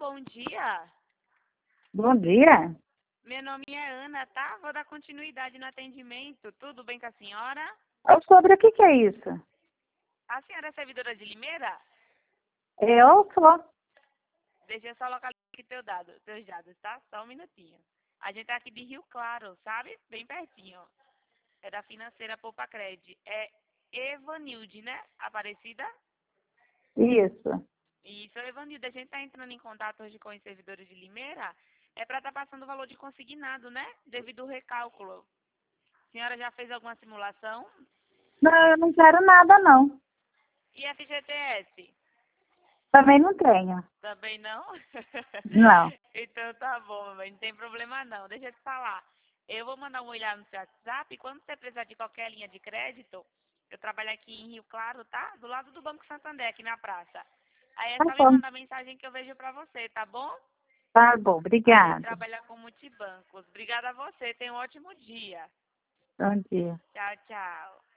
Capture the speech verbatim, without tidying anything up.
bom dia. Bom dia. Meu nome é Ana, tá? Vou dar continuidade no atendimento. Tudo bem com a senhora? Ô, sobre o que que é isso? A senhora é servidora de Limeira? Eu sou. Deixa eu só localizar aqui teu dado, teus dados, tá? Só um minutinho. A gente tá aqui de Rio Claro, sabe? Bem pertinho. É da financeira Poupa Cred. É Evanilde, né? Aparecida? Isso. Isso, Evanilde. A gente tá entrando em contato hoje com os servidores de Limeira. É para estar passando o valor de consignado, né? Devido ao recálculo. A senhora já fez alguma simulação? Não, eu não quero nada, não. E F G T S? Também não tenho. Também não? Não. Então tá bom, mamãe. Não tem problema não. Deixa eu te falar. Eu vou mandar uma olhada no seu WhatsApp. Quando você precisar de qualquer linha de crédito, eu trabalho aqui em Rio Claro, tá? Do lado do Banco Santander, aqui na praça. Aí é Tá só me bom. mandar mensagem que eu vejo pra você, tá bom? Tá bom, A gente obrigada. trabalha com multibancos. Obrigada a você. Tenha um ótimo dia. Bom dia. Tchau, tchau.